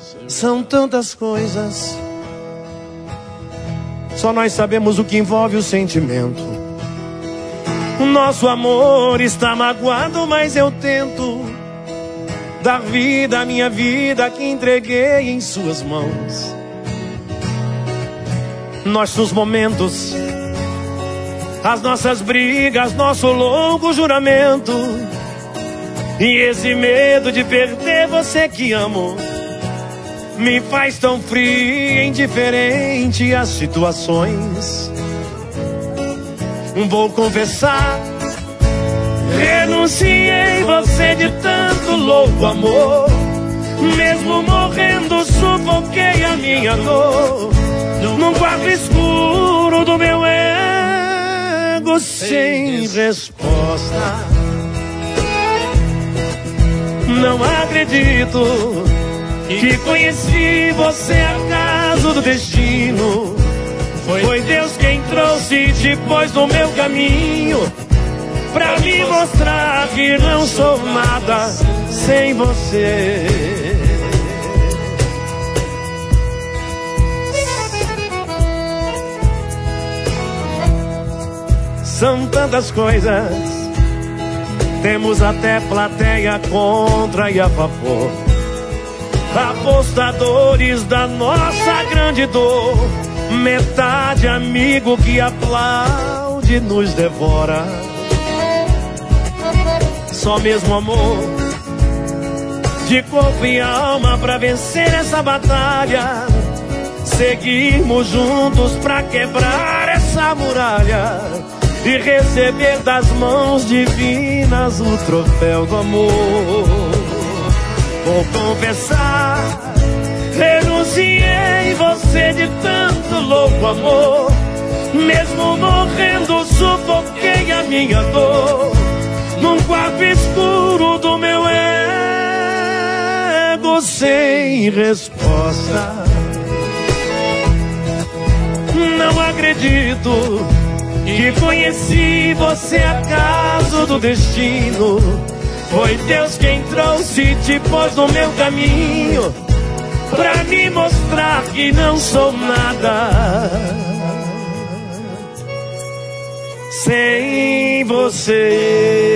São tantas coisas, só nós sabemos o que envolve o sentimento. O nosso amor está magoado, mas eu tento dar vida à minha vida que entreguei em suas mãos. Nossos momentos, as nossas brigas, nosso longo juramento, e esse medo de perder você que amo me faz tão frio e indiferente às situações. Vou confessar, renunciei você de tanto louco amor. Mesmo morrendo, sufoquei a minha dor num quarto escuro do meu ego sem resposta. Não acredito que conheci você acaso do destino. Foi Deus quem trouxe e te pôs no meu caminho, pra me mostrar que não sou nada sem você. São tantas coisas, temos até plateia contra e a favor, apostadores da nossa grande dor, metade amigo que aplaude nos devora. Só mesmo amor de corpo e alma pra vencer essa batalha. Seguimos juntos pra quebrar essa muralha e receber das mãos divinas o troféu do amor. Vou confessar, renunciei você de tanto louco amor. Mesmo morrendo, sufoquei a minha dor num quarto escuro do meu ego sem resposta. Não acredito que conheci você acaso do destino. Foi Deus quem trouxe e te pôs no meu caminho, pra me mostrar que não sou nada sem você.